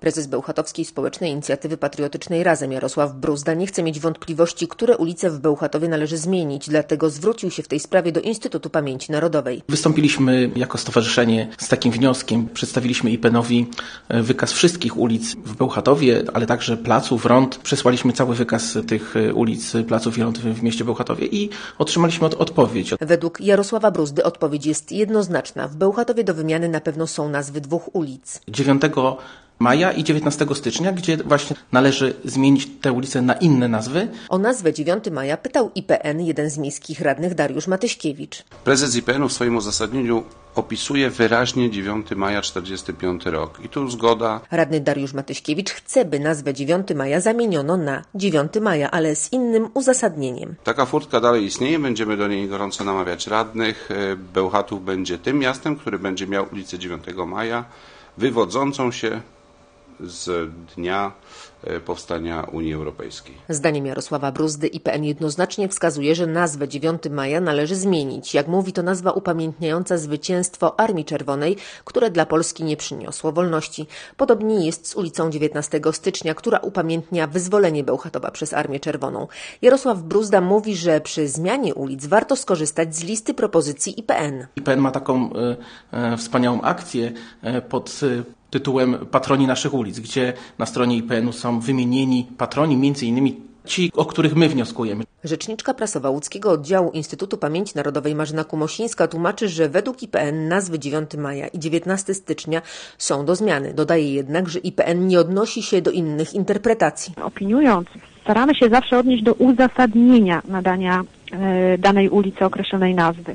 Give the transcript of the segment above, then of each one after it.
Prezes Bełchatowskiej Społecznej Inicjatywy Patriotycznej Razem Jarosław Bruzda nie chce mieć wątpliwości, które ulice w Bełchatowie należy zmienić, dlatego zwrócił się w tej sprawie do Instytutu Pamięci Narodowej. Wystąpiliśmy jako stowarzyszenie z takim wnioskiem, przedstawiliśmy IPN-owi wykaz wszystkich ulic w Bełchatowie, ale także placów, rond. Przesłaliśmy cały wykaz tych ulic, placów i rond w mieście Bełchatowie i otrzymaliśmy odpowiedź. Według Jarosława Bruzdy odpowiedź jest jednoznaczna. W Bełchatowie do wymiany na pewno są nazwy dwóch ulic. 9 maja i 19 stycznia, gdzie właśnie należy zmienić te ulice na inne nazwy. O nazwę 9 maja pytał IPN jeden z miejskich radnych Dariusz Matyśkiewicz. Prezes IPN-u w swoim uzasadnieniu opisuje wyraźnie 9 maja 45 rok i tu zgoda. Radny Dariusz Matyśkiewicz chce, by nazwę 9 maja zamieniono na 9 maja, ale z innym uzasadnieniem. Taka furtka dalej istnieje, będziemy do niej gorąco namawiać radnych. Bełchatów będzie tym miastem, który będzie miał ulicę 9 maja, wywodzącą się z dnia powstania Unii Europejskiej. Zdaniem Jarosława Bruzdy IPN jednoznacznie wskazuje, że nazwę 9 maja należy zmienić. Jak mówi, to nazwa upamiętniająca zwycięstwo Armii Czerwonej, które dla Polski nie przyniosło wolności. Podobnie jest z ulicą 19 stycznia, która upamiętnia wyzwolenie Bełchatowa przez Armię Czerwoną. Jarosław Bruzda mówi, że przy zmianie ulic warto skorzystać z listy propozycji IPN. IPN ma taką wspaniałą akcję pod tytułem Patroni naszych ulic, gdzie na stronie IPN-u są wymienieni patroni, między innymi ci, o których my wnioskujemy. Rzeczniczka prasowa łódzkiego oddziału Instytutu Pamięci Narodowej Marzena Kumosińska tłumaczy, że według IPN nazwy 9 maja i 19 stycznia są do zmiany. Dodaje jednak, że IPN nie odnosi się do innych interpretacji. Opiniując, staramy się zawsze odnieść do uzasadnienia nadania danej ulicy określonej nazwy.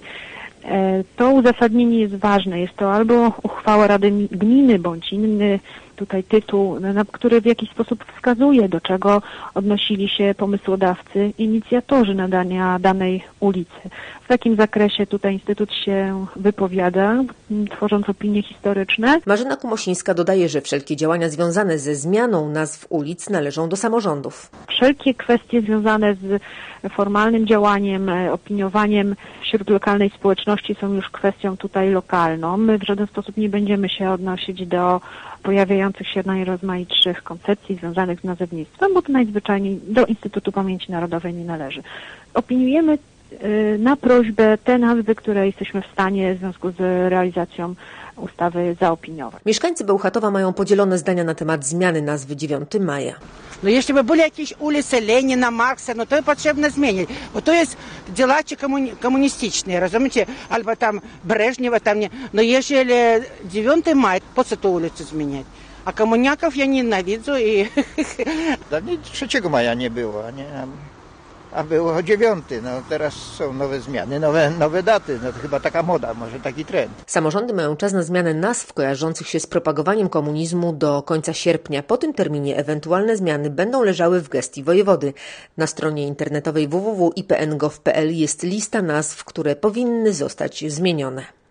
To uzasadnienie jest ważne. Jest to albo uchwała Rady Gminy, bądź inny tutaj tytuł, który w jakiś sposób wskazuje, do czego odnosili się pomysłodawcy, inicjatorzy nadania danej ulicy. W takim zakresie tutaj Instytut się wypowiada, tworząc opinie historyczne. Marzena Kumosińska dodaje, że wszelkie działania związane ze zmianą nazw ulic należą do samorządów. Wszelkie kwestie związane z formalnym działaniem, opiniowaniem wśród lokalnej społeczności są już kwestią tutaj lokalną. My w żaden sposób nie będziemy się odnosić do pojawiających się najrozmaitszych koncepcji związanych z nazewnictwem, bo to najzwyczajniej do Instytutu Pamięci Narodowej nie należy. Opiniujemy na prośbę te nazwy, które jesteśmy w stanie w związku z realizacją ustawy zaopiniować. Mieszkańcy Bełchatowa mają podzielone zdania na temat zmiany nazwy 9 maja. No jeśli by były jakieś ulice Lenina, Marksa, no to potrzebno zmienić, bo to jest działacze komunistyczne, rozumiecie, albo tam Breżniewa, tam nie. No jeżeli 9 maja, po co tę ulicę zmieniać? A komuniaków ja nienawidzę i... 3 maja nie było, nie? A było 9. No teraz są nowe zmiany, nowe daty. No to chyba taka moda, może taki trend. Samorządy mają czas na zmianę nazw kojarzących się z propagowaniem komunizmu do końca sierpnia. Po tym terminie ewentualne zmiany będą leżały w gestii wojewody. Na stronie internetowej www.ipn.gov.pl jest lista nazw, które powinny zostać zmienione.